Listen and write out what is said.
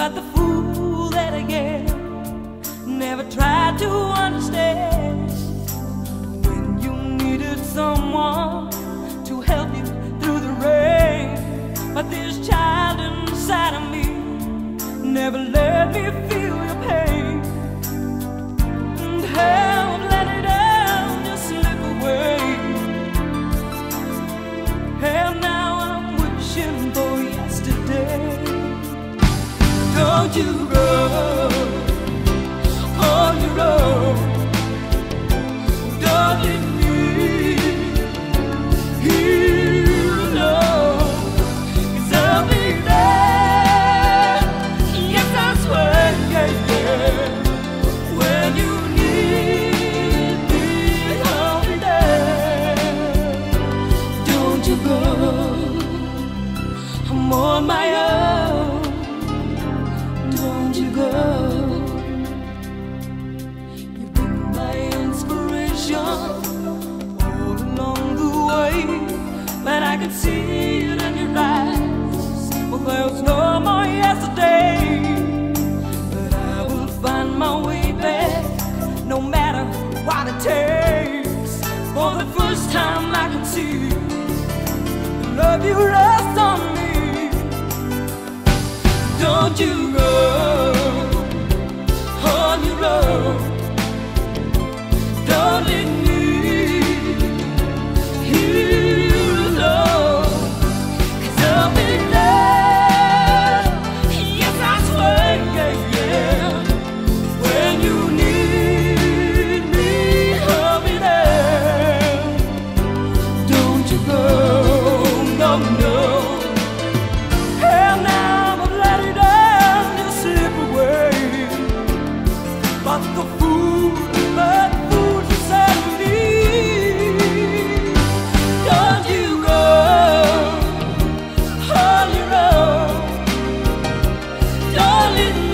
But the fool that I am never tried to understand. When you needed someone to help you through the rain, but this child inside of me never let me feel your pain. And how let it down, just slip away. And now I'm wishing for yesterday. Don't you go on your own. Don't leave me here alone. 'Cause I'll be there. Yes, I swear, yeah, yeah. When you need me, I'll be there. Don't you go, I'm on my own. Don't you go. You've been my inspiration all along the way, but I can see it in your eyes. Well, there's no more yesterday, but I will find my way back, no matter what it takes. For the first time I can see the love you lost on me. Don't you go on your own. Don't leave me here alone. 'Cause I'll be there. Yes, I swear, yeah, yeah. When you need me, I'll be there. Don't you go, no, no. And now but the fool inside of me. Don't you go on your own. Don't leave me.